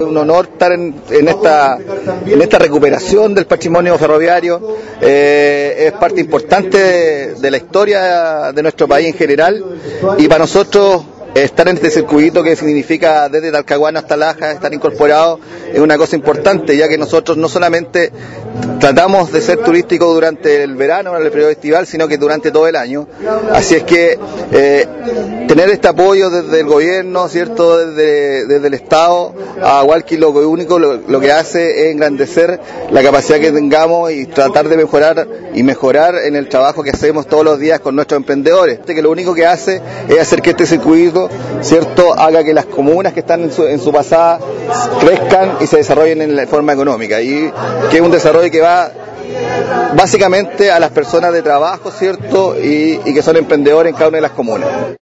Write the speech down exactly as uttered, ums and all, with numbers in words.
un honor estar en, en, esta, en esta recuperación del patrimonio ferroviario. Eh, es parte importante de, de la historia de nuestro país en general, y para nosotros estar en este circuito, que significa desde Talcahuano hasta Laja, estar incorporado, es una cosa importante, ya que nosotros no solamente tratamos de ser turísticos durante el verano, en el periodo estival, sino que durante todo el año. Así es que eh, tener este apoyo desde el gobierno, ¿cierto?, desde, desde el Estado, a Hualqui lo único lo, lo que hace es engrandecer la capacidad que tengamos y tratar de mejorar y mejorar en el trabajo que hacemos todos los días con nuestros emprendedores, que lo único que hace es hacer que este circuito, ¿cierto?, haga que las comunas que están en su, en su pasada crezcan y se desarrollen en la forma económica, y que es un desarrollo que va básicamente a las personas de trabajo, ¿cierto?, y, y que son emprendedores en cada una de las comunas.